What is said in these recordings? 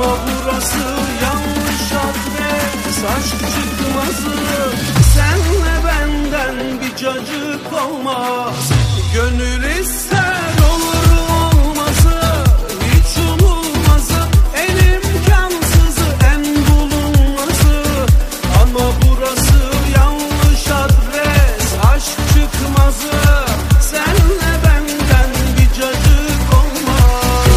Ama burası yanlış adres, aşk çıkmazı. Senle benden bir cacık olmaz. Gönül ister olur olmazı, hiç umulmazı, en imkansızı, en bulunmazı. Ama burası yanlış adres, aşk çıkmazı. Senle benden bir cacık olmaz.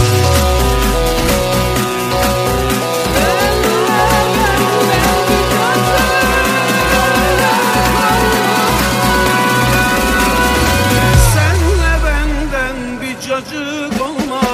Senle benden bir cacık olmaz.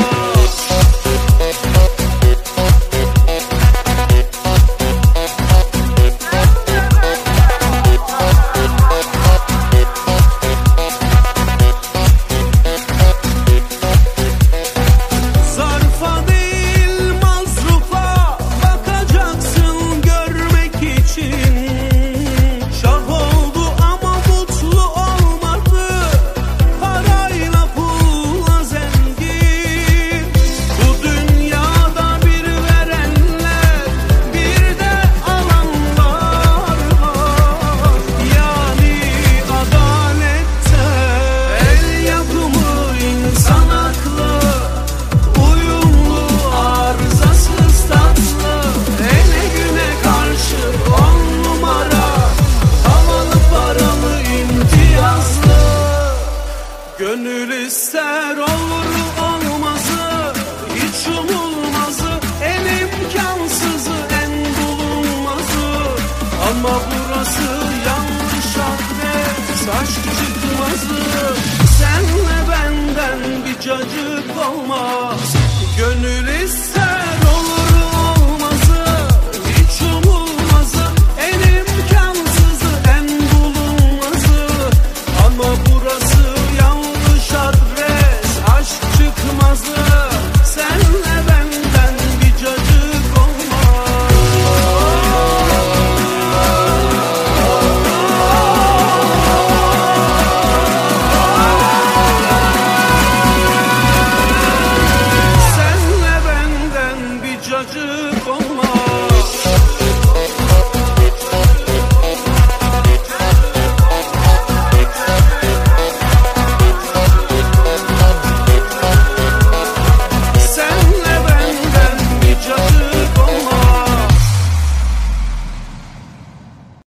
Zarfa değil mazrufa bakacaksın görmek için. Şah oldu ama mutlu olmadı, parayla pulla zengin. Bu dünyada bir verenler, bir de alanlar var. Yani adalette el yapımı insan haklı, uyumlu, arızasız, tatlı. Ele güne karşı 10 numara, havalı, paralı, imtiyazlı. Gönül ister olur olmazı, hiç umulmazı, en imkansızı, en bulunmazı. Ama burası yanlış adres, aşk çıkmazı. Senle benden bir cacık olmaz. Gönül